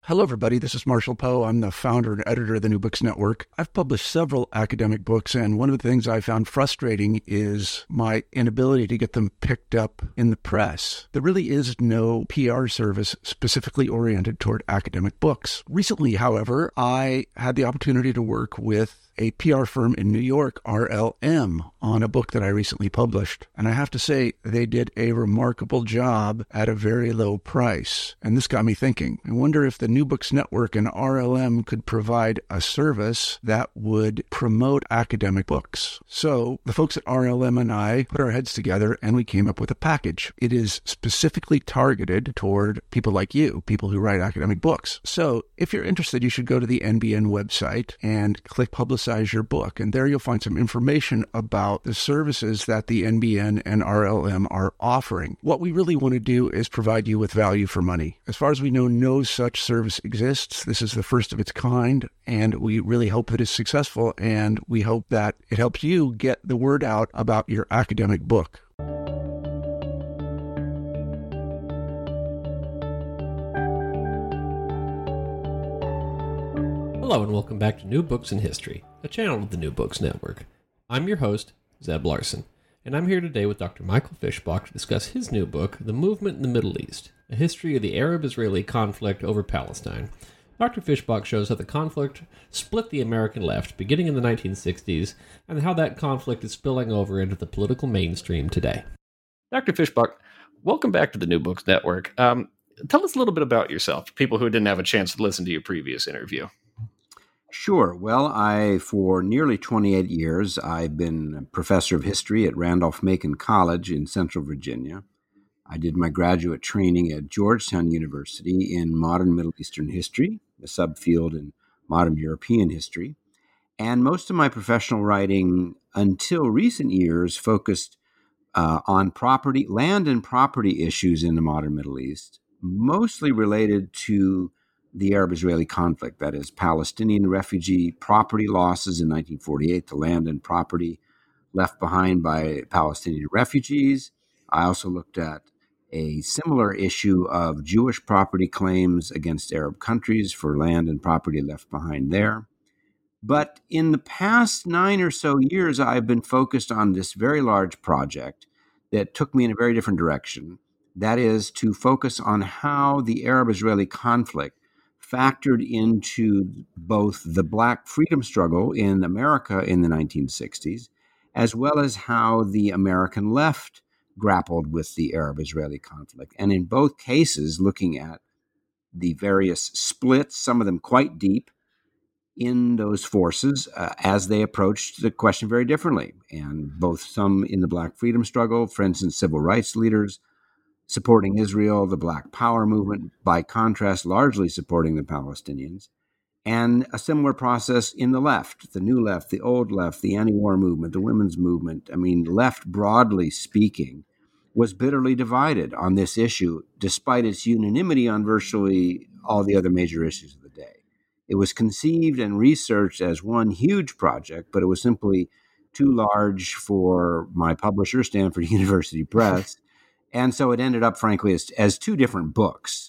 Hello, everybody. This is Marshall Poe. I'm the founder and editor of the New Books Network. I've published several academic books, and one of the things I found frustrating is my inability to get them picked up in the press. There really is no PR service specifically oriented toward academic books. Recently, however, I had the opportunity to work with a PR firm in New York, RLM, on a book that I recently published. And I have to say, they did a remarkable job at a very low price. And this got me thinking. I wonder if the New Books Network and RLM could provide a service that would promote academic books. So the folks at RLM and I put our heads together and we came up with a package. It is specifically targeted toward people like you, people who write academic books. So if you're interested, you should go to the NBN website and click Publicize Your Book. And there you'll find some information about the services that the NBN and RLM are offering. What we really want to do is provide you with value for money. As far as we know, no such service exists. This is the first of its kind, and we really hope that it's successful, and we hope that it helps you get the word out about your academic book. Hello and welcome back to New Books in History, a channel of the New Books Network. I'm your host, Zeb Larson, and I'm here today with Dr. Michael Fischbach to discuss his new book, The Movement in the Middle East, a history of the Arab-Israeli conflict over Palestine. Dr. Fischbach shows how the conflict split the American left beginning in the 1960s and how that conflict is spilling over into the political mainstream today. Dr. Fischbach, welcome back to the New Books Network. Tell us a little bit about yourself, people who didn't have a chance to listen to your previous interview. Sure. Well, for nearly 28 years, I've been a professor of history at Randolph-Macon College in Central Virginia. I did my graduate training at Georgetown University in modern Middle Eastern history, a subfield in modern European history. And most of my professional writing until recent years focused on land and property issues in the modern Middle East, mostly related to the Arab-Israeli conflict, that is, Palestinian refugee property losses in 1948, the land and property left behind by Palestinian refugees. I also looked at a similar issue of Jewish property claims against Arab countries for land and property left behind there. But in the past 9 or so years, I've been focused on this very large project that took me in a very different direction. That is to focus on how the Arab-Israeli conflict factored into both the Black freedom struggle in America in the 1960s, as well as how the American left grappled with the Arab-Israeli conflict. And in both cases, looking at the various splits, some of them quite deep, in those forces as they approached the question very differently. And both some in the Black freedom struggle, for instance, civil rights leaders, supporting Israel, the Black Power movement, by contrast, largely supporting the Palestinians, and a similar process in the left, the new left, the old left, the anti-war movement, the women's movement. I mean, left, broadly speaking, was bitterly divided on this issue, despite its unanimity on virtually all the other major issues of the day. It was conceived and researched as one huge project, but it was simply too large for my publisher, Stanford University Press. And so it ended up, frankly, as two different books.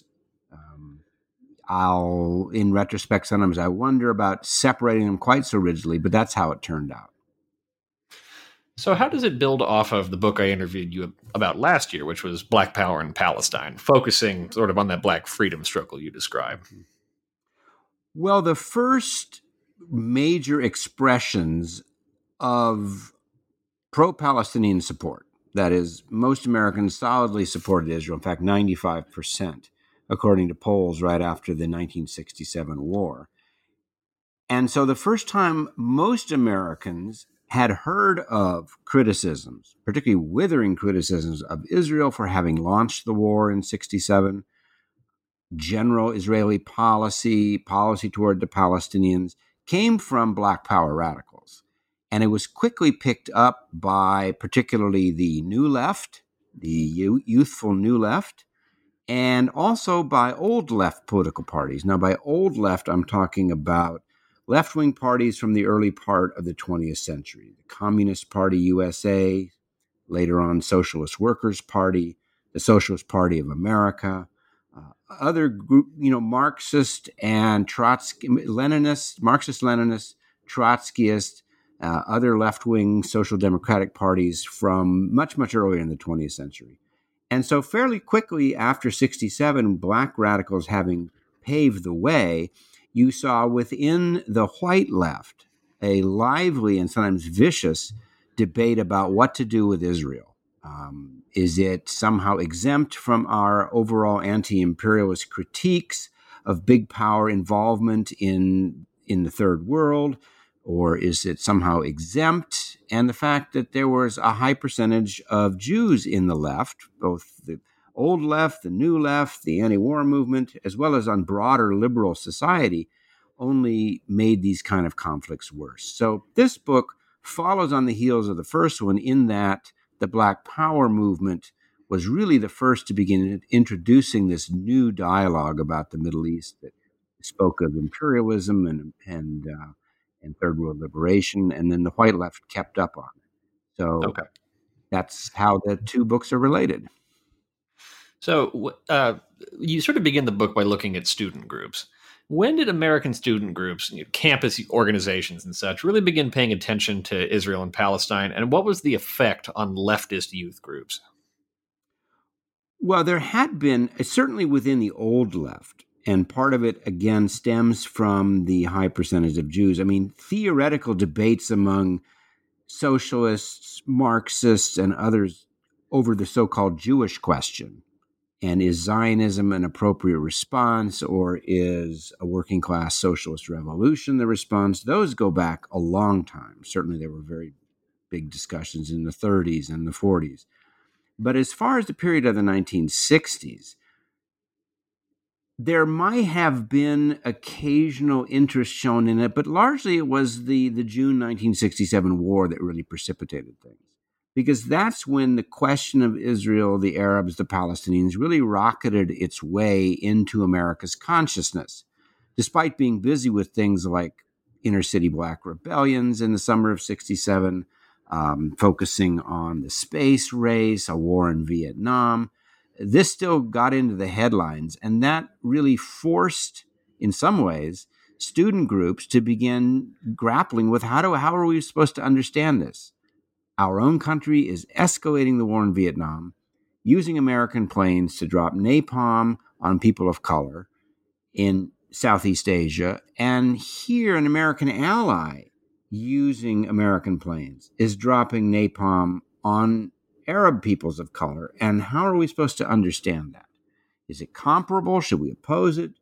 In retrospect, sometimes I wonder about separating them quite so rigidly, but that's how it turned out. So how does it build off of the book I interviewed you about last year, which was Black Power in Palestine, focusing sort of on that Black freedom struggle you described? Well, the first major expressions of pro-Palestinian support, that is, most Americans solidly supported Israel, in fact, 95%, according to polls right after the 1967 war. And so the first time most Americans had heard of criticisms, particularly withering criticisms of Israel for having launched the war in 1967, general Israeli policy toward the Palestinians, came from Black Power radicals. And it was quickly picked up by particularly the New Left, the youthful New Left, and also by old left political parties. Now, by old left, I'm talking about left-wing parties from the early part of the 20th century. The Communist Party USA, later on Socialist Workers' Party, the Socialist Party of America, Other group, Marxist and Trotsky, Marxist Leninists, Trotskyists, other left-wing social democratic parties from much, much earlier in the 20th century. And so fairly quickly after 67, black radicals having paved the way, you saw within the white left a lively and sometimes vicious debate about what to do with Israel. Is it somehow exempt from our overall anti-imperialist critiques of big power involvement in the third world? Or is it somehow exempt? And the fact that there was a high percentage of Jews in the left, both the old left, the new left, the anti-war movement, as well as on broader liberal society, only made these kind of conflicts worse. So this book follows on the heels of the first one in that the Black Power movement was really the first to begin introducing this new dialogue about the Middle East that spoke of imperialism and third world liberation, and then the white left kept up on it. So That's how the two books are related. So you sort of begin the book by looking at student groups. When did American student groups, campus organizations and such, really begin paying attention to Israel and Palestine? And what was the effect on leftist youth groups? Well, there had been, certainly within the old left, and part of it, again, stems from the high percentage of Jews. I mean, theoretical debates among socialists, Marxists, and others over the so-called Jewish question. And is Zionism an appropriate response, or is a working class socialist revolution the response? Those go back a long time. Certainly there were very big discussions in the 30s and the 40s. But as far as the period of the 1960s, there might have been occasional interest shown in it, but largely it was the June 1967 war that really precipitated things. Because that's when the question of Israel, the Arabs, the Palestinians really rocketed its way into America's consciousness, despite being busy with things like inner city black rebellions in the summer of 67, focusing on the space race, a war in Vietnam. This still got into the headlines, and that really forced, in some ways, student groups to begin grappling with how are we supposed to understand this? Our own country is escalating the war in Vietnam, using American planes to drop napalm on people of color in Southeast Asia. And here, an American ally using American planes is dropping napalm on Arab peoples of color. And how are we supposed to understand that? Is it comparable? Should we oppose it?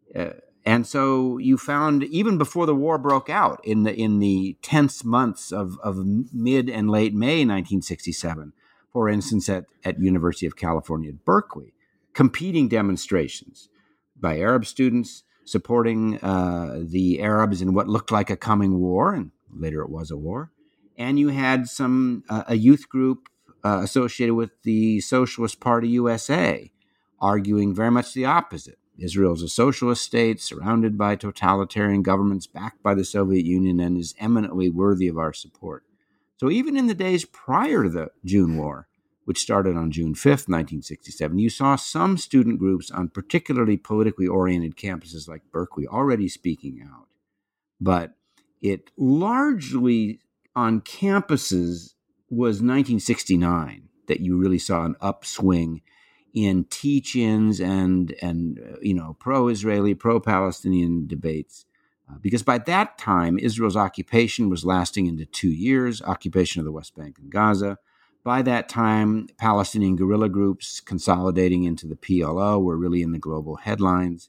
And so you found, even before the war broke out, in the tense months of mid and late May 1967, for instance, at University of California at Berkeley, competing demonstrations by Arab students supporting the Arabs in what looked like a coming war, and later it was a war. And you had a youth group associated with the Socialist Party USA arguing very much the opposite. Israel is a socialist state surrounded by totalitarian governments backed by the Soviet Union and is eminently worthy of our support. So even in the days prior to the June War, which started on June 5th, 1967, you saw some student groups on particularly politically oriented campuses like Berkeley already speaking out. But it largely on campuses was 1969 that you really saw an upswing in teach-ins and pro-Israeli, pro-Palestinian debates. Because by that time, Israel's occupation was lasting into 2 years, occupation of the West Bank and Gaza. By that time, Palestinian guerrilla groups consolidating into the PLO were really in the global headlines.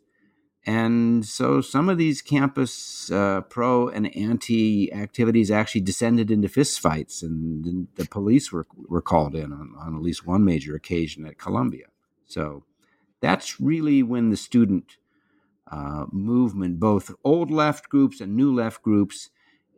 And so some of these campus pro and anti activities actually descended into fistfights, and the police were called in on at least one major occasion at Columbia. So that's really when the student movement, both old left groups and new left groups,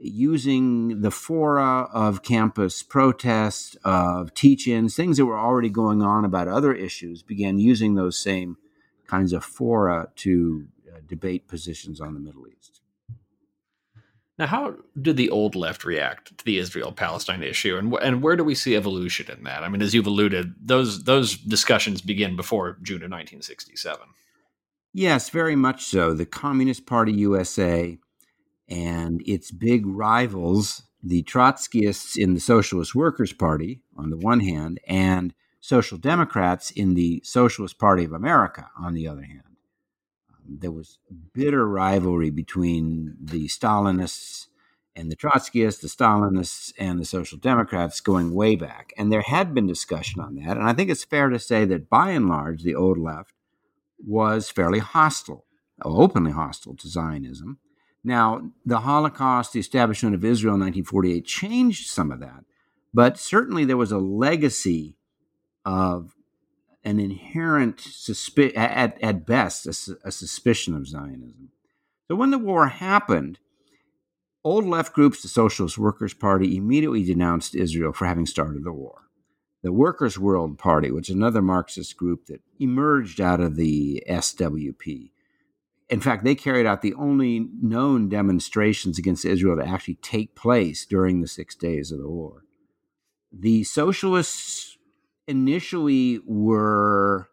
using the fora of campus protests, of teach-ins, things that were already going on about other issues, began using those same kinds of fora to debate positions on the Middle East. Now, how did the old left react to the Israel-Palestine issue, and where do we see evolution in that? I mean, as you've alluded, those discussions begin before June of 1967. Yes, very much so. The Communist Party USA and its big rivals, the Trotskyists in the Socialist Workers' Party, on the one hand, and Social Democrats in the Socialist Party of America, on the other hand. There was bitter rivalry between the Stalinists and the Trotskyists, the Stalinists and the Social Democrats going way back. And there had been discussion on that. And I think it's fair to say that by and large, the old left was fairly hostile, openly hostile to Zionism. Now, the Holocaust, the establishment of Israel in 1948 changed some of that. But certainly there was a legacy of an inherent, at best, a suspicion of Zionism. So when the war happened, old left groups, the Socialist Workers' Party, immediately denounced Israel for having started the war. The Workers' World Party, which is another Marxist group that emerged out of the SWP. In fact, they carried out the only known demonstrations against Israel to actually take place during the 6 days of the war. The socialists initially were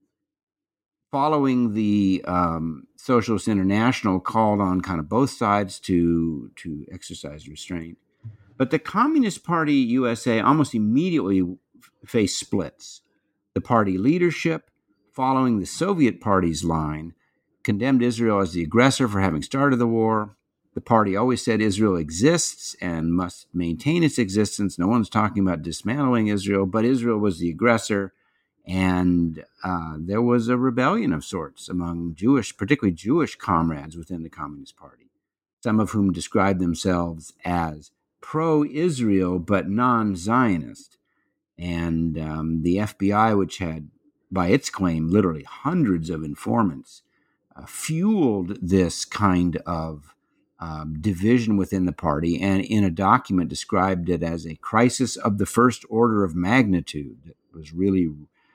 following the Socialist International, called on kind of both sides to exercise restraint. But the Communist Party USA almost immediately faced splits. The party leadership, following the Soviet Party's line, condemned Israel as the aggressor for having started the war. The party always said Israel exists and must maintain its existence. No one's talking about dismantling Israel, but Israel was the aggressor. And there was a rebellion of sorts among particularly Jewish comrades within the Communist Party, some of whom described themselves as pro-Israel but non-Zionist. And the FBI, which had, by its claim, literally hundreds of informants, fueled this kind of division within the party, and in a document described it as a crisis of the first order of magnitude that was really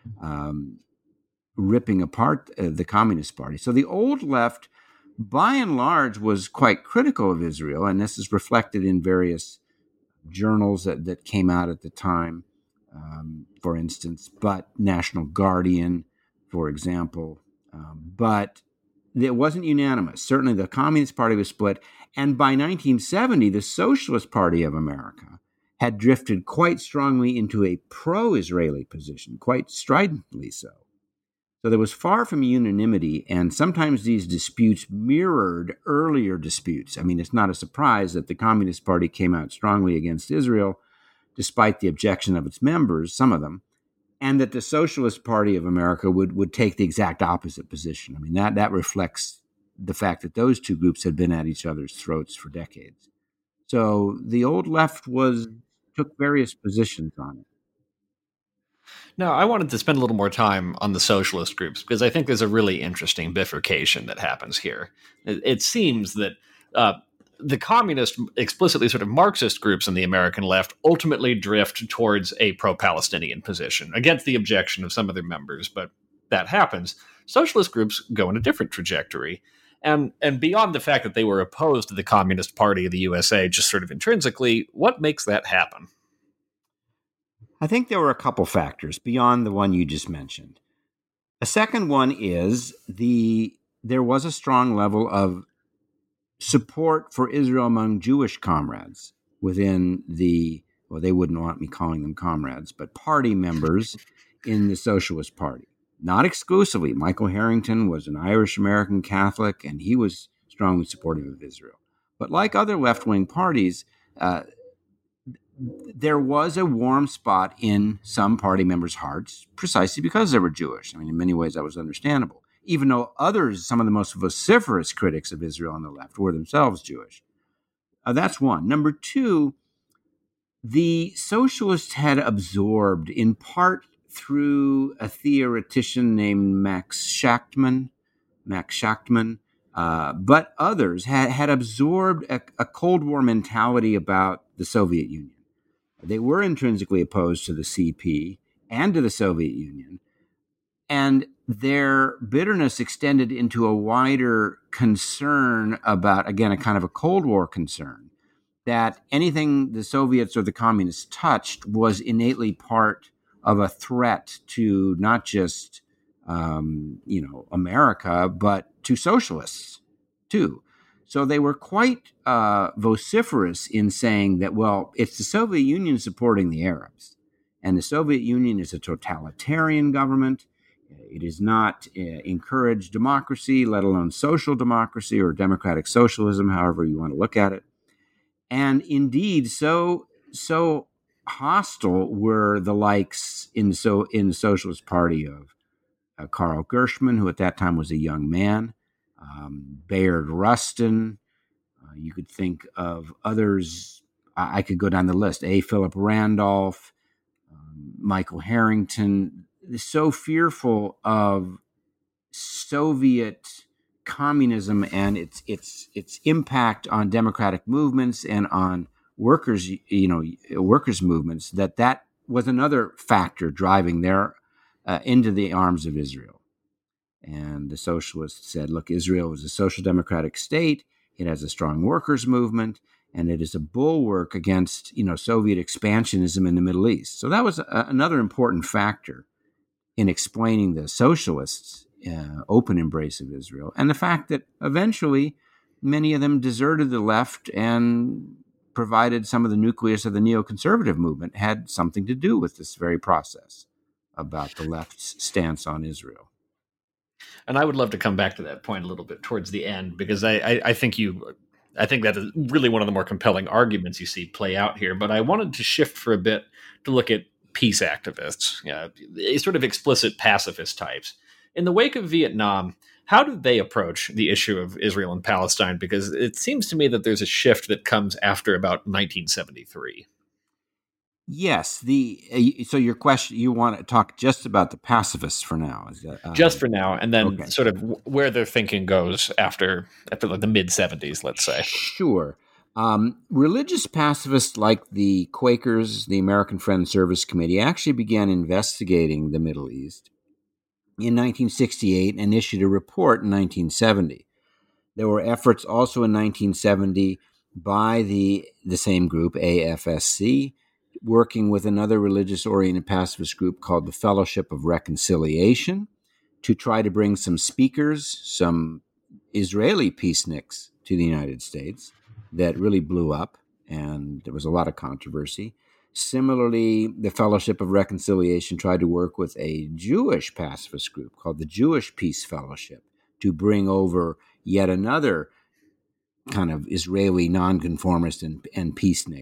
ripping apart the Communist Party. So the old left, by and large, was quite critical of Israel, and this is reflected in various journals that came out at the time, for instance, but National Guardian, for example. But it wasn't unanimous. Certainly the Communist Party was split. And by 1970, the Socialist Party of America had drifted quite strongly into a pro-Israeli position, quite stridently so. So there was far from unanimity, and sometimes these disputes mirrored earlier disputes. I mean, it's not a surprise that the Communist Party came out strongly against Israel, despite the objection of its members, some of them, and that the Socialist Party of America would take the exact opposite position. I mean, that reflects the fact that those two groups had been at each other's throats for decades. So the old left took various positions on it. Now, I wanted to spend a little more time on the socialist groups because I think there's a really interesting bifurcation that happens here. It seems that the communist, explicitly sort of Marxist groups in the American left ultimately drift towards a pro-Palestinian position against the objection of some of their members, but that happens. Socialist groups go in a different trajectory. And beyond the fact that they were opposed to the Communist Party of the USA, just sort of intrinsically, what makes that happen? I think there were a couple factors beyond the one you just mentioned. A second one is there was a strong level of support for Israel among Jewish comrades within they wouldn't want me calling them comrades, but party members in the Socialist Party. Not exclusively. Michael Harrington was an Irish-American Catholic, and he was strongly supportive of Israel. But like other left-wing parties, there was a warm spot in some party members' hearts precisely because they were Jewish. I mean, in many ways, that was understandable, even though others, some of the most vociferous critics of Israel on the left, were themselves Jewish. That's one. Number two, the socialists had absorbed, in part through a theoretician named Max Shachtman, but others had absorbed a Cold War mentality about the Soviet Union. They were intrinsically opposed to the CP and to the Soviet Union. And their bitterness extended into a wider concern about, again, a kind of a Cold War concern, that anything the Soviets or the communists touched was innately part of a threat to not just, America, but to socialists too. So they were quite vociferous in saying that, well, it's the Soviet Union supporting the Arabs, and the Soviet Union is a totalitarian government. It does not encourage democracy, let alone social democracy or democratic socialism, however you want to look at it. And indeed, so hostile were the likes in the Socialist Party of Karl Gershman, who at that time was a young man, Bayard Rustin. You could think of others. I could go down the list. A. Philip Randolph, Michael Harrington. So fearful of Soviet communism and its impact on democratic movements and on workers movements, that was another factor driving their into the arms of Israel. And the socialists said, look, Israel is a social democratic state. It has a strong workers movement, and it is a bulwark against Soviet expansionism in the Middle East. So that was another important factor in explaining the socialists' open embrace of Israel, and the fact that eventually many of them deserted the left and provided some of the nucleus of the neoconservative movement had something to do with this very process about the left's stance on Israel. And I would love to come back to that point a little bit towards the end, because I think that is really one of the more compelling arguments you see play out here. But I wanted to shift for a bit to look at peace activists, sort of explicit pacifist types. In the wake of Vietnam, how do they approach the issue of Israel and Palestine? Because it seems to me that there's a shift that comes after about 1973. Yes. So your question, you want to talk just about the pacifists for now? Is that, just for now, and then sort of where their thinking goes after like the mid-70s, let's say. Sure. Religious pacifists like the Quakers, the American Friends Service Committee, actually began investigating the Middle East in 1968 and issued a report in 1970. There were efforts also in 1970 by the same group, AFSC, working with another religious-oriented pacifist group called the Fellowship of Reconciliation, to try to bring some speakers, some Israeli peaceniks, to the United States. That really blew up, and there was a lot of controversy. Similarly, the Fellowship of Reconciliation tried to work with a Jewish pacifist group called the Jewish Peace Fellowship to bring over yet another kind of Israeli nonconformist and peacenik.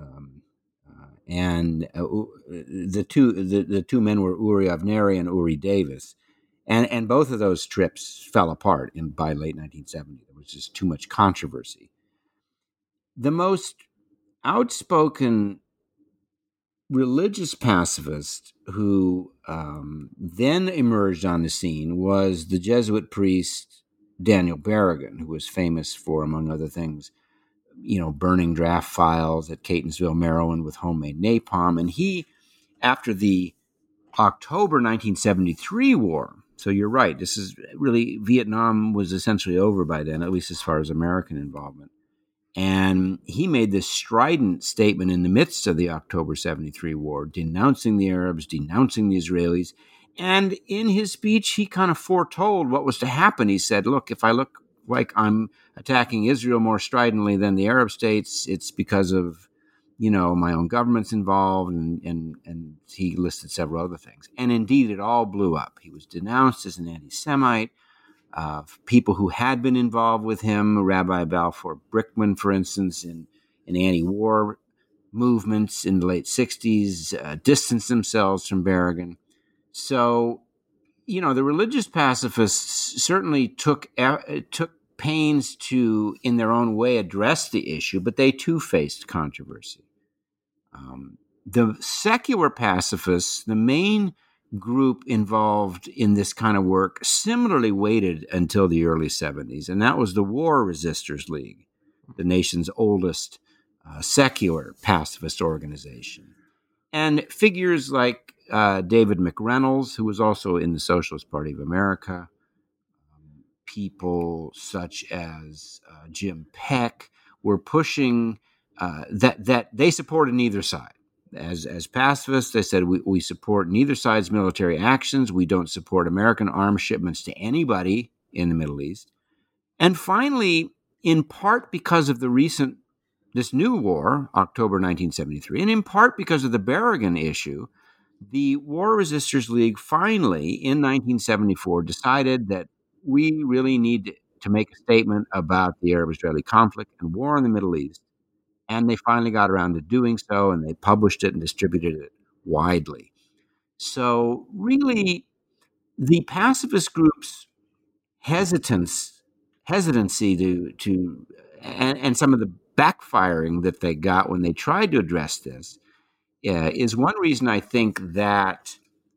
The two men were Uri Avneri and Uri Davis. And both of those trips fell apart by late 1970. There was just too much controversy. The most outspoken religious pacifist who then emerged on the scene was the Jesuit priest Daniel Berrigan, who was famous for, among other things, burning draft files at Catonsville, Maryland with homemade napalm. And he, after the October 1973 war, so you're right, this is really, Vietnam was essentially over by then, at least as far as American involvement. And he made this strident statement in the midst of the October 73 war, denouncing the Arabs, denouncing the Israelis. And in his speech, he kind of foretold what was to happen. He said, look, if I look like I'm attacking Israel more stridently than the Arab states, it's because of, my own government's involved. And he listed several other things. And indeed, it all blew up. He was denounced as an anti-Semite. People who had been involved with him, Rabbi Balfour Brickman, for instance, in anti-war movements in the late 60s, distanced themselves from Berrigan. So, the religious pacifists certainly took pains to, in their own way, address the issue, but they too faced controversy. The secular pacifists, the main group involved in this kind of work, similarly waited until the early 70s, and that was the War Resisters League, the nation's oldest secular pacifist organization. And figures like David McReynolds, who was also in the Socialist Party of America, people such as Jim Peck were pushing that they supported neither side. As pacifists, they said, we support neither side's military actions. We don't support American arms shipments to anybody in the Middle East. And finally, in part because of this new war, October 1973, and in part because of the Berrigan issue, the War Resisters League finally, in 1974, decided that we really need to make a statement about the Arab-Israeli conflict and war in the Middle East. And they finally got around to doing so, and they published it and distributed it widely. So really, the pacifist groups' hesitancy and some of the backfiring that they got when they tried to address this is one reason I think that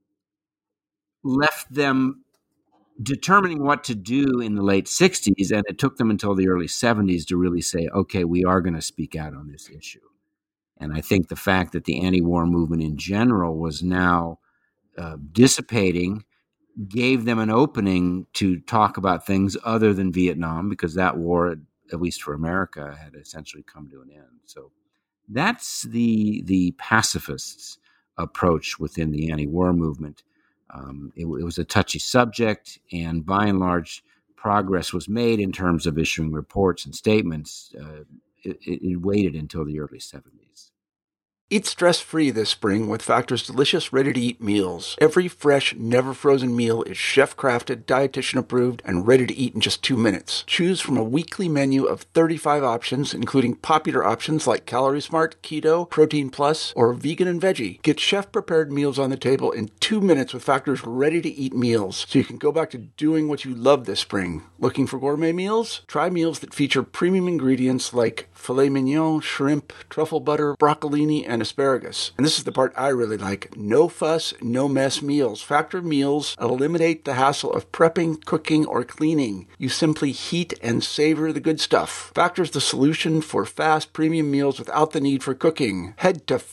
left them determining what to do in the late 60s, and it took them until the early 70s to really say, okay, we are going to speak out on this issue. And I think the fact that the anti-war movement in general was now dissipating gave them an opening to talk about things other than Vietnam, because that war, at least for America, had essentially come to an end. So that's the pacifists' approach within the anti-war movement. It was a touchy subject, and by and large, progress was made in terms of issuing reports and statements. It waited until the early 70s. Eat stress-free this spring with Factor's delicious, ready-to-eat meals. Every fresh, never-frozen meal is chef-crafted, dietitian-approved, and ready to eat in just 2 minutes. Choose from a weekly menu of 35 options, including popular options like Calorie Smart, Keto, Protein Plus, or Vegan and Veggie. Get chef-prepared meals on the table in 2 minutes with Factor's ready-to-eat meals, so you can go back to doing what you love this spring. Looking for gourmet meals? Try meals that feature premium ingredients like filet mignon, shrimp, truffle butter, broccolini, and asparagus. And this is the part I really like. No fuss, no mess meals. Factor meals eliminate the hassle of prepping, cooking, or cleaning. You simply heat and savor the good stuff. Factor's the solution for fast premium meals without the need for cooking. Head to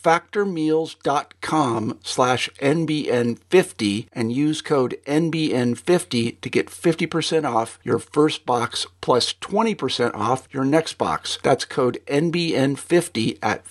factormeals.com/NBN50 and use code NBN50 to get 50% off your first box plus 20% off your next box. That's code NBN50 at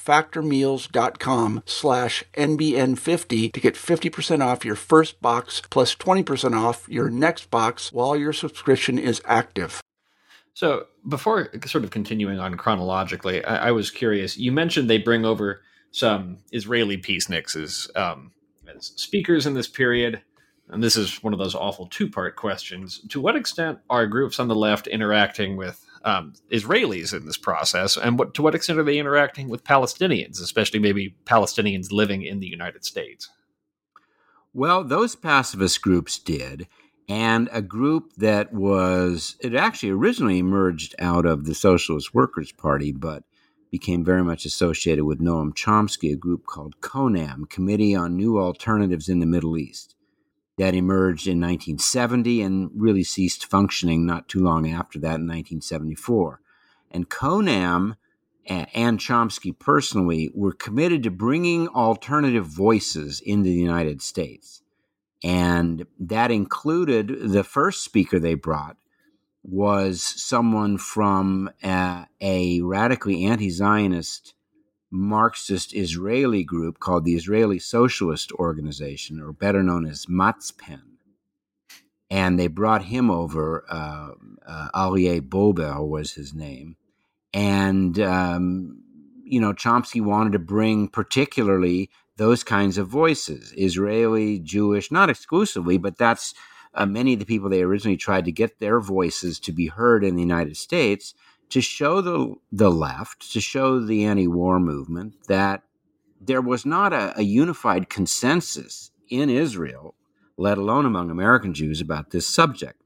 factormeals.com/NBN50 to get 50% off your first box plus 20% off your next box while your subscription is active. So before sort of continuing on chronologically, I was curious. You mentioned they bring over some Israeli peaceniks as speakers in this period. And this is one of those awful two-part questions. To what extent are groups on the left interacting with Israelis in this process? And to what extent are they interacting with Palestinians, especially maybe Palestinians living in the United States? Well, those pacifist groups did. And a group that it actually originally emerged out of the Socialist Workers' Party, but became very much associated with Noam Chomsky, a group called CONAM, Committee on New Alternatives in the Middle East, that emerged in 1970 and really ceased functioning not too long after that in 1974. And CONAM and Chomsky personally were committed to bringing alternative voices into the United States. And that included the first speaker they brought was someone from a radically anti-Zionist Marxist Israeli group called the Israeli Socialist Organization, or better known as Matzpen. And they brought him over. Aryeh Bober was his name. And, Chomsky wanted to bring particularly those kinds of voices, Israeli, Jewish, not exclusively, but that's many of the people they originally tried to get their voices to be heard in the United States, to show the left, to show the anti-war movement that there was not a unified consensus in Israel, let alone among American Jews, about this subject.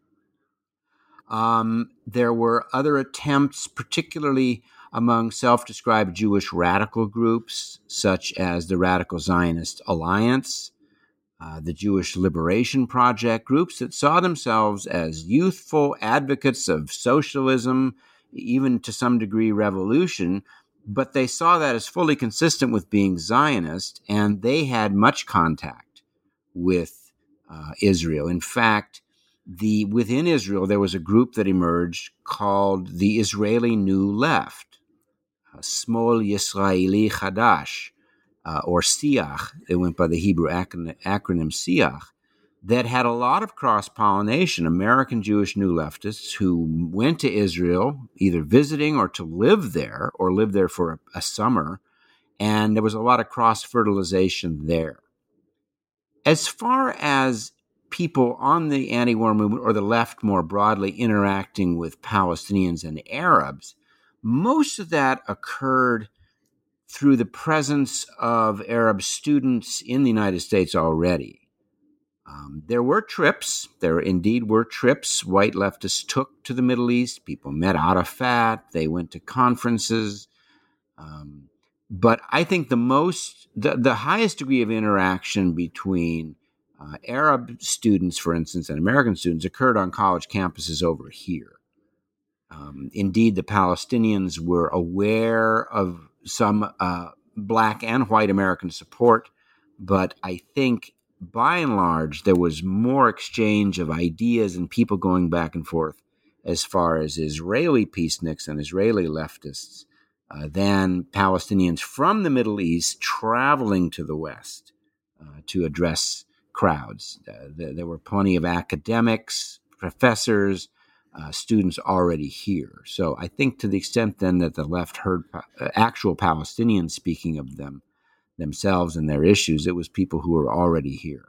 There were other attempts, particularly among self-described Jewish radical groups, such as the Radical Zionist Alliance, the Jewish Liberation Project, groups that saw themselves as youthful advocates of socialism, even to some degree revolution, but they saw that as fully consistent with being Zionist, and they had much contact with Israel. In fact, within Israel, there was a group that emerged called the Israeli New Left, Smol Yisraeli Chadash, or Siach. It went by the Hebrew acronym Siach, that had a lot of cross-pollination, American Jewish New Leftists who went to Israel either visiting or to live there or lived there for a summer, and there was a lot of cross-fertilization there. As far as people on the anti-war movement or the left more broadly interacting with Palestinians and Arabs, most of that occurred through the presence of Arab students in the United States already. There were trips. There indeed were trips white leftists took to the Middle East. People met Arafat. They went to conferences. But I think the highest degree of interaction between Arab students, for instance, and American students occurred on college campuses over here. Indeed, the Palestinians were aware of some Black and white American support, but I think by and large, there was more exchange of ideas and people going back and forth as far as Israeli peaceniks and Israeli leftists than Palestinians from the Middle East traveling to the West to address crowds. There were plenty of academics, professors, students already here. So I think to the extent then that the left heard actual Palestinians speaking of themselves and their issues, it was people who were already here.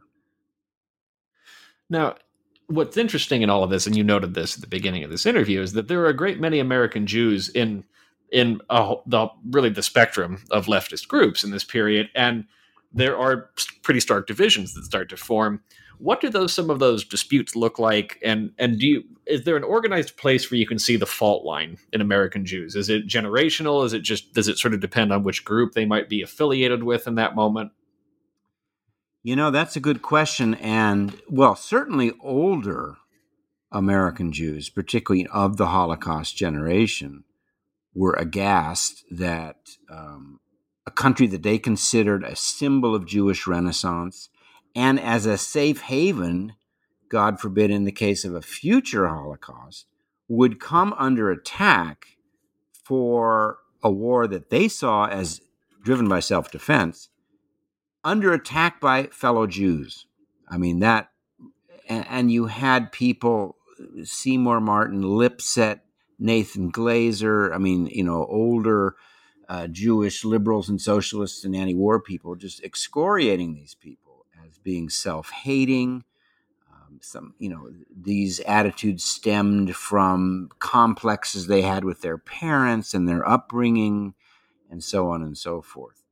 Now, what's interesting in all of this, and you noted this at the beginning of this interview, is that there are a great many American Jews in the spectrum of leftist groups in this period, and there are pretty stark divisions that start to form. What do some of those disputes look like, and is there an organized place where you can see the fault line in American Jews? Is it generational? Does it sort of depend on which group they might be affiliated with in that moment? That's a good question. And, well, certainly older American Jews, particularly of the Holocaust generation, were aghast that a country that they considered a symbol of Jewish Renaissance and as a safe haven, God forbid, in the case of a future Holocaust, would come under attack for a war that they saw as driven by self-defense, under attack by fellow Jews. I mean, that, and you had people, Seymour Martin, Lipset, Nathan Glazer, older Jewish liberals and socialists and anti-war people just excoriating these people as being self-hating. These attitudes stemmed from complexes they had with their parents and their upbringing and so on and so forth.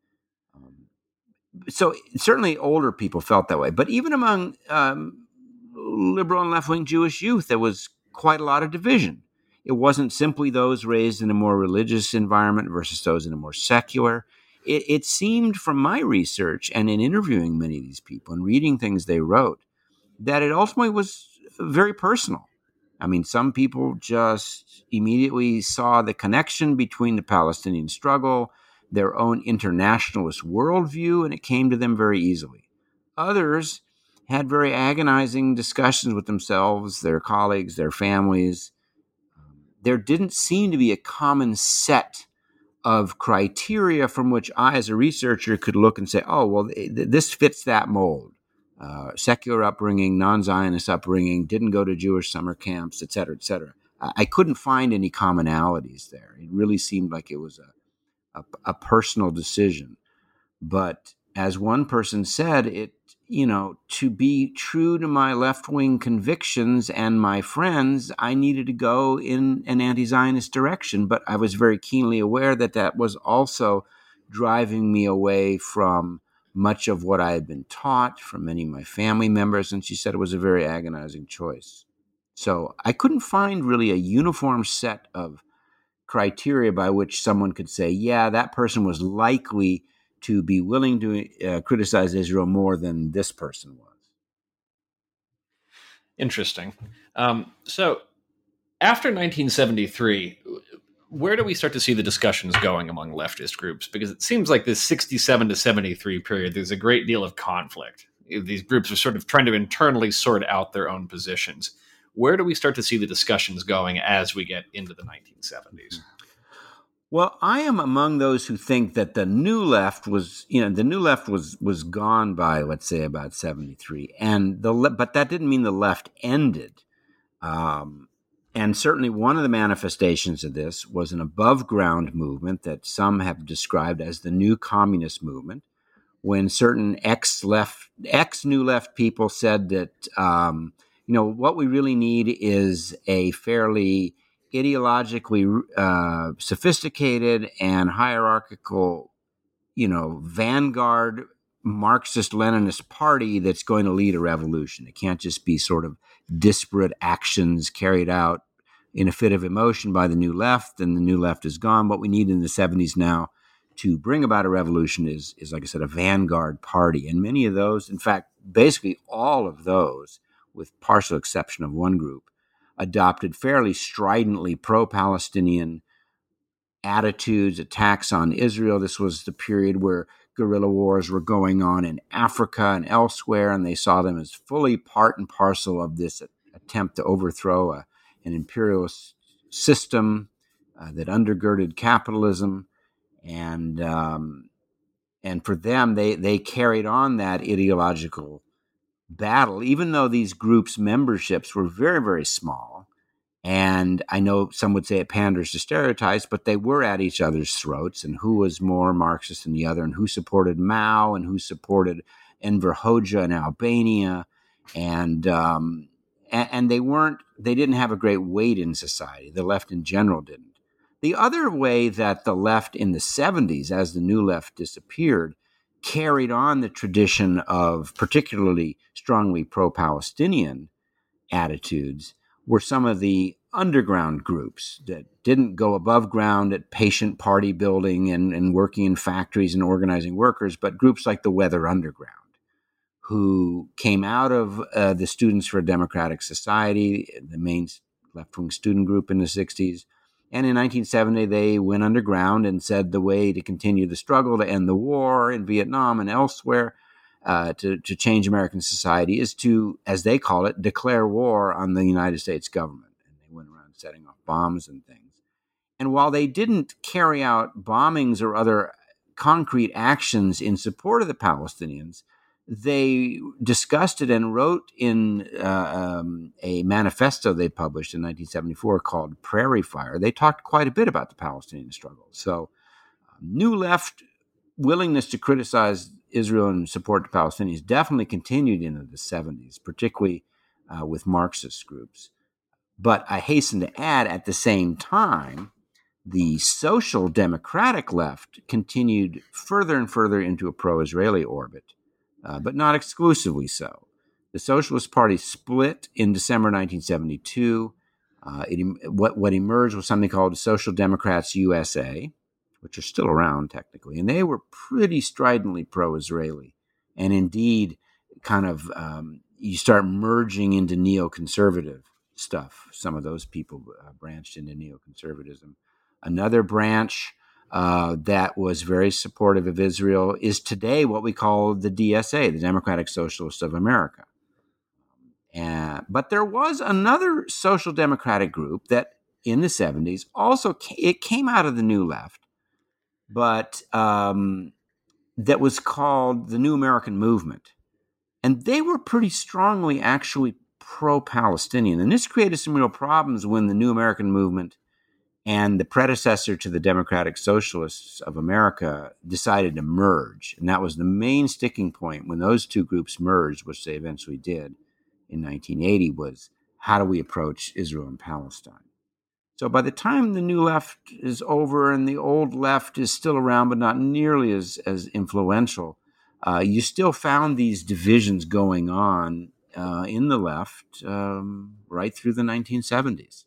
So certainly older people felt that way. But even among liberal and left-wing Jewish youth, there was quite a lot of division. It wasn't simply those raised in a more religious environment versus those in a more secular. It seemed from my research and in interviewing many of these people and reading things they wrote, that it ultimately was very personal. I mean, some people just immediately saw the connection between the Palestinian struggle, their own internationalist worldview, and it came to them very easily. Others had very agonizing discussions with themselves, their colleagues, their families. There didn't seem to be a common set of criteria from which I, as a researcher, could look and say, oh, well, this fits that mold. Secular upbringing, non-Zionist upbringing, didn't go to Jewish summer camps, et cetera, et cetera. I couldn't find any commonalities there. It really seemed like it was a personal decision. But as one person said, to be true to my left-wing convictions and my friends, I needed to go in an anti-Zionist direction. But I was very keenly aware that was also driving me away from much of what I had been taught from many of my family members. And she said it was a very agonizing choice. So I couldn't find really a uniform set of criteria by which someone could say, yeah, that person was likely to be willing to criticize Israel more than this person was. Interesting. So after 1973, where do we start to see the discussions going among leftist groups? Because it seems like this 67 to 73 period, there's a great deal of conflict. These groups are sort of trying to internally sort out their own positions. Where do we start to see the discussions going as we get into the 1970s? Well, I am among those who think that the New Left was gone by, let's say, about 73, but that didn't mean the left ended. And certainly one of the manifestations of this was an above-ground movement that some have described as the New Communist Movement, when certain ex-New Left people said that, what we really need is a fairly ideologically sophisticated and hierarchical, vanguard Marxist-Leninist party that's going to lead a revolution. It can't just be sort of disparate actions carried out in a fit of emotion by the New Left, and the New Left is gone. What we need in the 70s now to bring about a revolution is, like I said, a vanguard party. And many of those, in fact, basically all of those, with partial exception of one group, adopted fairly stridently pro-Palestinian attitudes, attacks on Israel. This was the period where guerrilla wars were going on in Africa and elsewhere, and they saw them as fully part and parcel of this attempt to overthrow an imperialist system that undergirded capitalism. And for them, they carried on that ideological battle, even though these groups' memberships were very, very small. And I know some would say it panders to stereotypes, but they were at each other's throats, and who was more Marxist than the other, and who supported Mao, and who supported Enver Hoxha in Albania. And they didn't have a great weight in society. The left in general didn't. The other way that the left in the 70s, as the New Left disappeared, carried on the tradition of particularly strongly pro-Palestinian attitudes were some of the underground groups that didn't go above ground at patient party building and working in factories and organizing workers, but groups like the Weather Underground, who came out of the Students for a Democratic Society, the main left-wing student group in the 60s. And in 1970, they went underground and said the way to continue the struggle to end the war in Vietnam and elsewhere, to change American society, is to, as they call it, declare war on the United States government. And they went around setting off bombs and things. And while they didn't carry out bombings or other concrete actions in support of the Palestinians, they discussed it and wrote in a manifesto they published in 1974 called Prairie Fire. They talked quite a bit about the Palestinian struggle. So New Left willingness to criticize Israel and support the Palestinians definitely continued into the 70s, particularly with Marxist groups. But I hasten to add, at the same time, the social democratic left continued further and further into a pro-Israeli orbit. But not exclusively so. The Socialist Party split in December 1972. What emerged was something called the Social Democrats USA, which are still around technically, and they were pretty stridently pro-Israeli. And indeed, kind of, you start merging into neoconservative stuff. Some of those people branched into neoconservatism. Another branch that was very supportive of Israel is today what we call the DSA, the Democratic Socialists of America. But there was another social democratic group that in the 70s also it came out of the New Left, but that was called the New American Movement. And they were pretty strongly actually pro-Palestinian. And this created some real problems when the New American Movement and the predecessor to the Democratic Socialists of America decided to merge. And that was the main sticking point when those two groups merged, which they eventually did in 1980, was how do we approach Israel and Palestine? So by the time the New Left is over and the old left is still around, but not nearly as influential, you still found these divisions going on in the left right through the 1970s.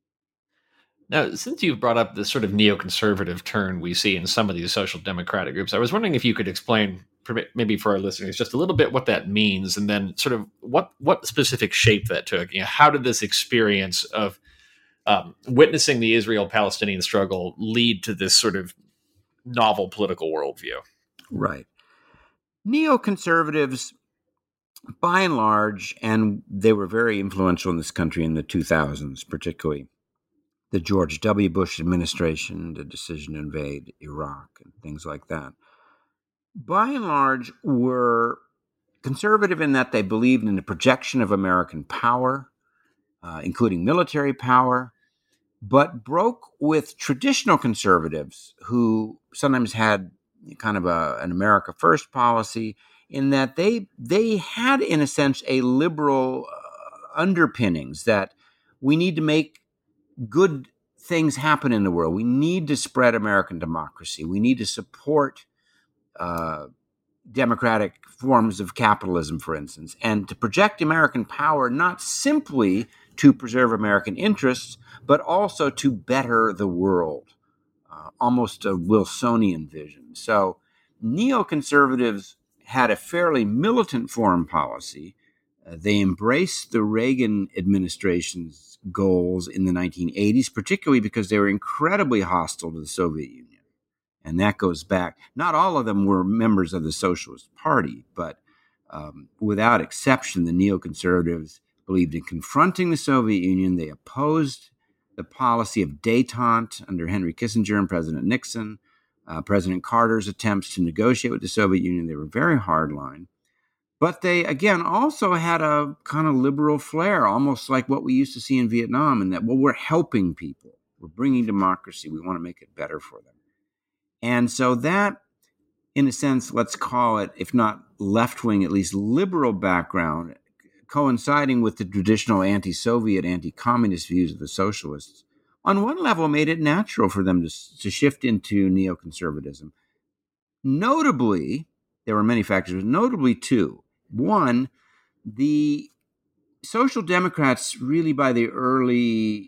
Now, since you've brought up this sort of neoconservative turn we see in some of these social democratic groups, I was wondering if you could explain, maybe for our listeners, just a little bit what that means, and then sort of what specific shape that took. How did this experience of witnessing the Israel-Palestinian struggle lead to this sort of novel political worldview? Right. Neoconservatives by and large, and they were very influential in this country in the 2000s, particularly the George W. Bush administration, the decision to invade Iraq and things like that, by and large were conservative in that they believed in the projection of American power, including military power, but broke with traditional conservatives who sometimes had kind of an America First policy, in that they had, in a sense, a liberal underpinnings that we need to make good things happen in the world. We need to spread American democracy. We need to support democratic forms of capitalism, for instance, and to project American power not simply to preserve American interests, but also to better the world, almost a Wilsonian vision. So neoconservatives had a fairly militant foreign policy. They embraced the Reagan administration's goals in the 1980s, particularly because they were incredibly hostile to the Soviet Union. And that goes back, not all of them were members of the Socialist Party, but without exception, the neoconservatives believed in confronting the Soviet Union. They opposed the policy of détente under Henry Kissinger and President Nixon, President Carter's attempts to negotiate with the Soviet Union. They were very hardline. But they, again, also had a kind of liberal flair, almost like what we used to see in Vietnam, in that, well, we're helping people. We're bringing democracy. We want to make it better for them. And so that, in a sense, let's call it, if not left-wing, at least liberal background, coinciding with the traditional anti-Soviet, anti-communist views of the socialists, on one level made it natural for them to shift into neoconservatism. Notably, there were many factors, but notably two. One, the Social Democrats really by the early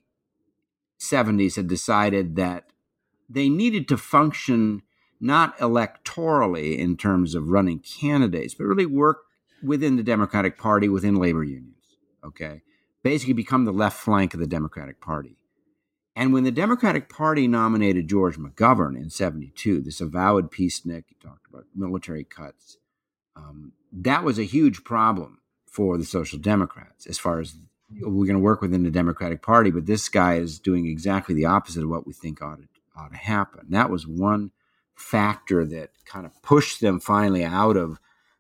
70s had decided that they needed to function not electorally in terms of running candidates, but really work within the Democratic Party, within labor unions, okay? Basically become the left flank of the Democratic Party. And when the Democratic Party nominated George McGovern in 72, this avowed peacenik, he talked about military cuts, that was a huge problem for the Social Democrats as far as we're going to work within the Democratic Party, but this guy is doing exactly the opposite of what we think ought to happen. That was one factor that kind of pushed them finally out of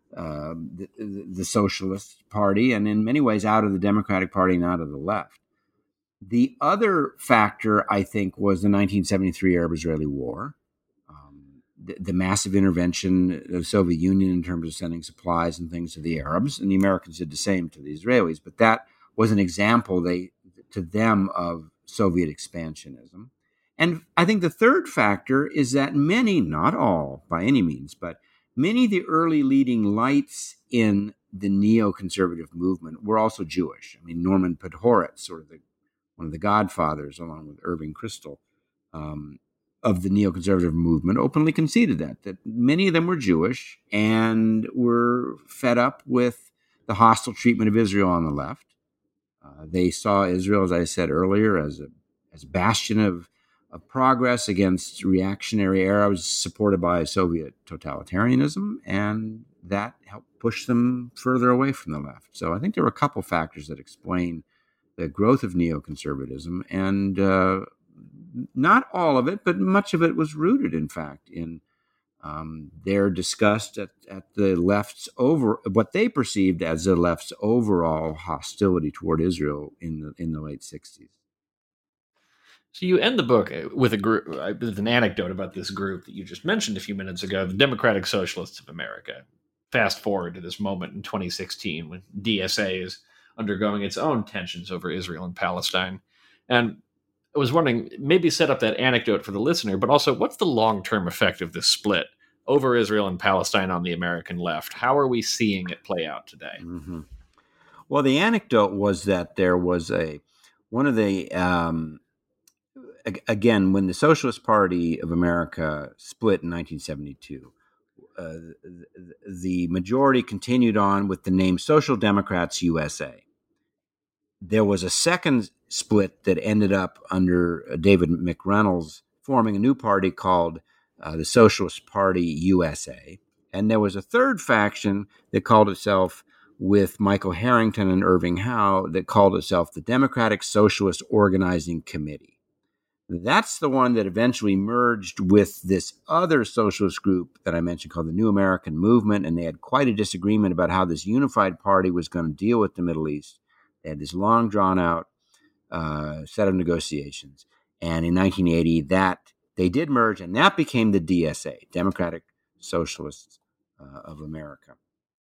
the Socialist Party and in many ways out of the Democratic Party and out of the left. The other factor, I think, was the 1973 Arab-Israeli War, the massive intervention of the Soviet Union in terms of sending supplies and things to the Arabs, and the Americans did the same to the Israelis. But that was an example to them of Soviet expansionism. And I think the third factor is that many, not all by any means, but many of the early leading lights in the neoconservative movement were also Jewish. I mean, Norman Podhoretz, sort of one of the godfathers, along with Irving Kristol, of the neoconservative movement, openly conceded that many of them were Jewish and were fed up with the hostile treatment of Israel on the left. They saw Israel, as I said earlier, as a bastion of progress against reactionary Arabs supported by Soviet totalitarianism, and that helped push them further away from the left. So I think there were a couple factors that explain the growth of neoconservatism, and not all of it, but much of it was rooted, in fact, in their disgust at the left's what they perceived as the left's overall hostility toward Israel in the late 60s. So you end the book with with an anecdote about this group that you just mentioned a few minutes ago, the Democratic Socialists of America. Fast forward to this moment in 2016 when DSA is undergoing its own tensions over Israel and Palestine. And I was wondering, maybe set up that anecdote for the listener, but also what's the long-term effect of this split over Israel and Palestine on the American left? How are we seeing it play out today? Mm-hmm. Well, the anecdote was that there was one of the, again, when the Socialist Party of America split in 1972, the majority continued on with the name Social Democrats USA. There was a second split that ended up under David McReynolds forming a new party called the Socialist Party USA. And there was a third faction that called itself with Michael Harrington and Irving Howe that called itself the Democratic Socialist Organizing Committee. That's the one that eventually merged with this other socialist group that I mentioned called the New American Movement, and they had quite a disagreement about how this unified party was going to deal with the Middle East. They had this long, drawn-out set of negotiations. And in 1980, that they did merge, and that became the DSA, Democratic Socialists of America.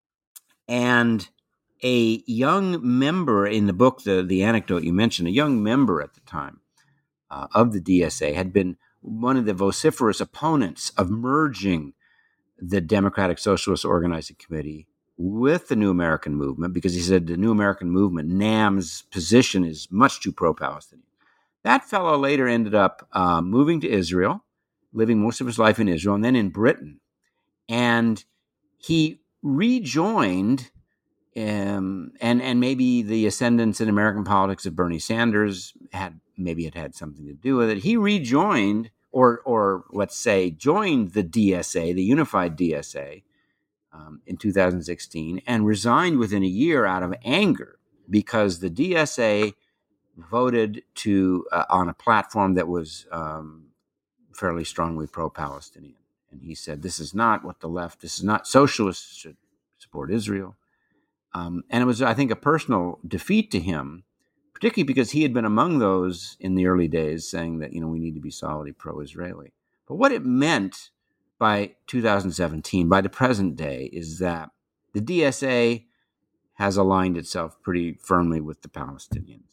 And a young member in the book, the anecdote you mentioned, a young member at the time of the DSA had been one of the vociferous opponents of merging the Democratic Socialist Organizing Committee with the New American Movement, because he said the New American Movement, NAM's position is much too pro-Palestinian. That fellow later ended up moving to Israel, living most of his life in Israel, and then in Britain. And he rejoined, and maybe the ascendance in American politics of Bernie Sanders had something to do with it. He rejoined, or let's say joined the DSA, the unified DSA, in 2016, and resigned within a year out of anger because the DSA voted on a platform that was fairly strongly pro-Palestinian. And he said, this is not socialists should support Israel. And it was, I think, a personal defeat to him, particularly because he had been among those in the early days saying that, we need to be solidly pro-Israeli. But what it meant by 2017, by the present day, is that the DSA has aligned itself pretty firmly with the Palestinians.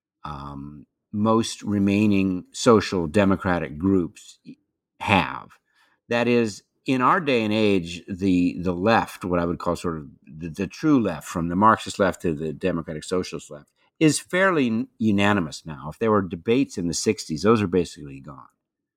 Most remaining social democratic groups have. That is, in our day and age, the left, what I would call sort of the true left, from the Marxist left to the Democratic Socialist left, is fairly unanimous now. If there were debates in the 60s, those are basically gone.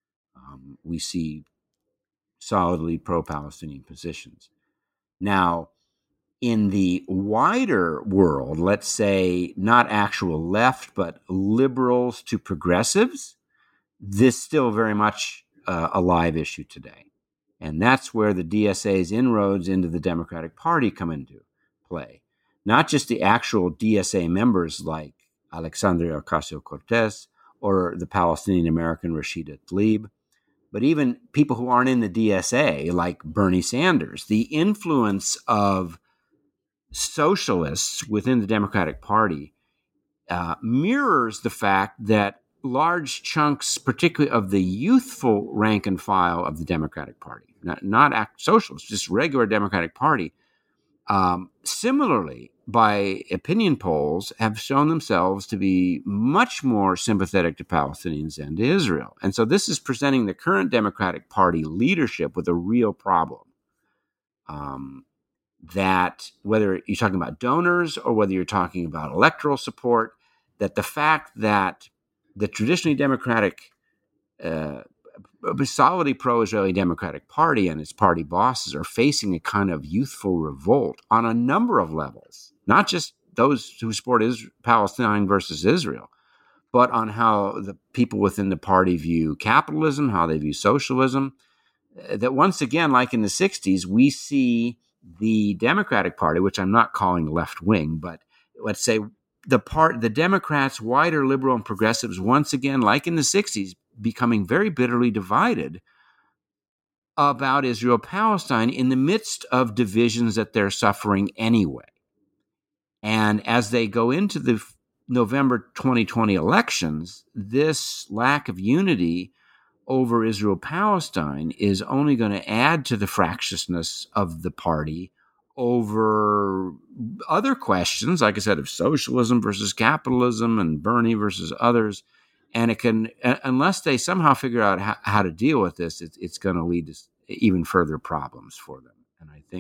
We see solidly pro-Palestinian positions. Now, in the wider world, let's say not actual left, but liberals to progressives, this is still very much a live issue today. And that's where the DSA's inroads into the Democratic Party come into play. Not just the actual DSA members like Alexandria Ocasio-Cortez or the Palestinian-American Rashida Tlaib, but even people who aren't in the DSA like Bernie Sanders. The influence of socialists within the Democratic Party mirrors the fact that large chunks, particularly of the youthful rank and file of the Democratic Party, not socialists, just regular Democratic Party, similarly, by opinion polls, have shown themselves to be much more sympathetic to Palestinians and to Israel. And so this is presenting the current Democratic Party leadership with a real problem. That whether you're talking about donors or whether you're talking about electoral support, that the fact that the traditionally democratic, solidly pro-Israeli Democratic Party and its party bosses are facing a kind of youthful revolt on a number of levels, not just those who support Palestine versus Israel, but on how the people within the party view capitalism, how they view socialism. That once again, like in the 60s, we see the Democratic Party, which I'm not calling left-wing, but let's say the Democrats, wider liberal and progressives, once again, like in the 60s, becoming very bitterly divided about Israel-Palestine in the midst of divisions that they're suffering anyway. And as they go into the November 2020 elections, this lack of unity over Israel-Palestine is only going to add to the fractiousness of the party over other questions, like I said, of socialism versus capitalism and Bernie versus others. And it can, unless they somehow figure out how to deal with this, it's going to lead to even further problems for them. And I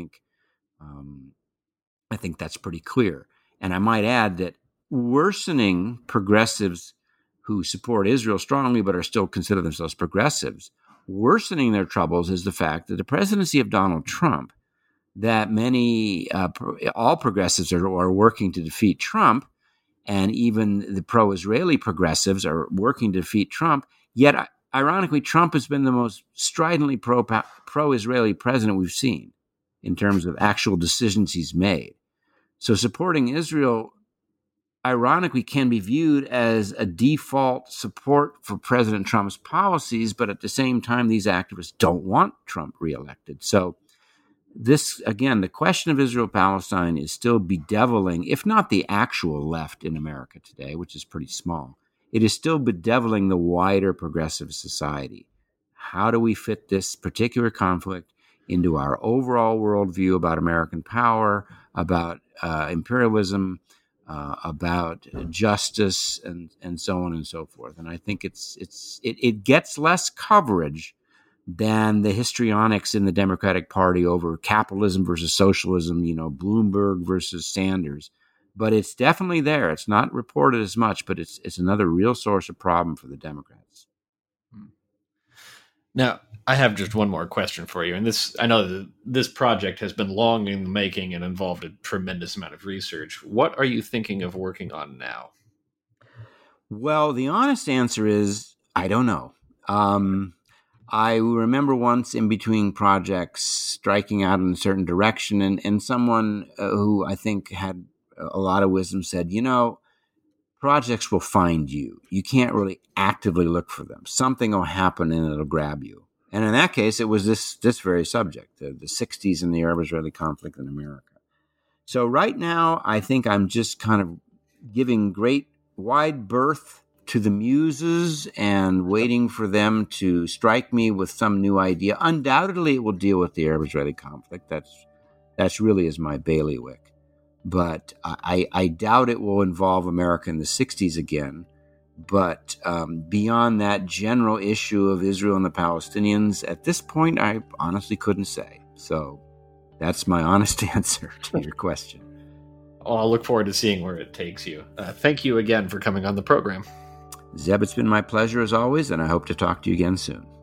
think that's pretty clear. And I might add that worsening progressives who support Israel strongly but are still consider themselves progressives, worsening their troubles is the fact that the presidency of Donald Trump, that all progressives are working to defeat Trump, and even the pro-Israeli progressives are working to defeat Trump. Yet, ironically, Trump has been the most stridently pro-Israeli president we've seen in terms of actual decisions he's made. So supporting Israel, ironically, can be viewed as a default support for President Trump's policies, but at the same time, these activists don't want Trump reelected. So this, again, the question of Israel-Palestine is still bedeviling, if not the actual left in America today, which is pretty small, it is still bedeviling the wider progressive society. How do we fit this particular conflict into our overall worldview about American power, about imperialism, about justice, and so on and so forth? And I think it gets less coverage than the histrionics in the Democratic Party over capitalism versus socialism, Bloomberg versus Sanders. But it's definitely there. It's not reported as much, but it's another real source of problem for the Democrats. Now, I have just one more question for you. And I know that this project has been long in the making and involved a tremendous amount of research. What are you thinking of working on now? Well, the honest answer is, I don't know. I remember once in between projects striking out in a certain direction, and someone who I think had a lot of wisdom said, projects will find you. You can't really actively look for them. Something will happen and it'll grab you. And in that case, it was this very subject, the 60s and the Arab-Israeli conflict in America. So right now, I think I'm just kind of giving great wide berth to the muses and waiting for them to strike me with some new idea. Undoubtedly, it will deal with the Arab-Israeli conflict. That's really is my bailiwick. But I doubt it will involve America in the 60s again. But beyond that general issue of Israel and the Palestinians, at this point, I honestly couldn't say. So that's my honest answer to your question. Oh, I'll look forward to seeing where it takes you. Thank you again for coming on the program. Zeb, it's been my pleasure as always, and I hope to talk to you again soon.